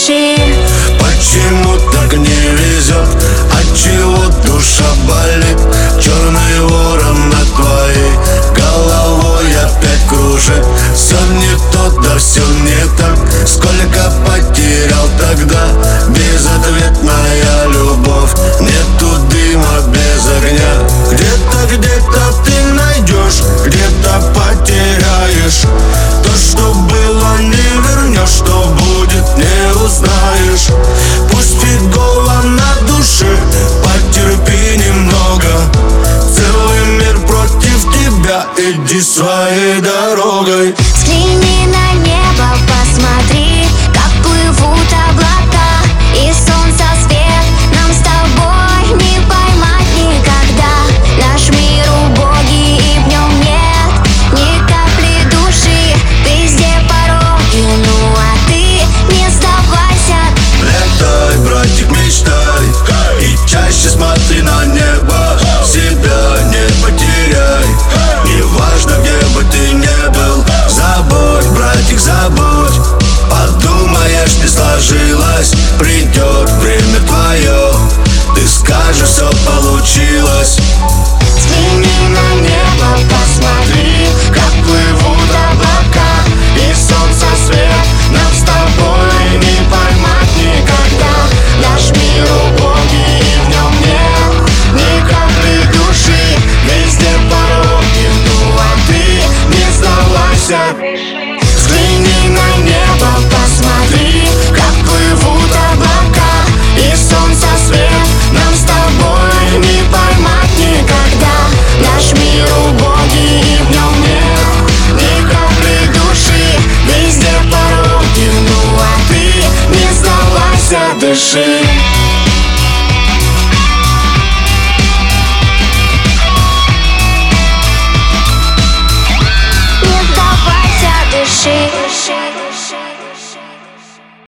души. Почему так не везет? Отчего душа болит? Черный ворон над твоей головой опять кружит. Все не то, да все не так. Сколько потерял тогда? Безответная любовь. Нету дыма без огня. Где-то ты найдешь, где-то потеряешь. То, что было, не вернешь, что будет, не узнаешь. Пусть фигово на душе, потерпи немного. Целый мир против тебя, иди своей дорогой. Взгляни на небо, посмотри, как плывут облака, и солнца свет нам с тобой не поймать никогда. Наш мир убогий, и в нем нет ни капли души. Везде пороги, ну а ты не сдавайся. Летай, братик, мечтай, и чаще смотри на небо. Себя не потеряй, неважно, где бы ты ни был. Забудь, братик, забудь. Подумаешь, не сложилось, придет время твое, ты скажешь, все получилось. Взгляни на небо, посмотри, как плывут облака, и солнца свет нам с тобой не поймать никогда. Наш мир убогий, и в нем нет ни капли души. Везде пороги, ну а ты не сдавайся.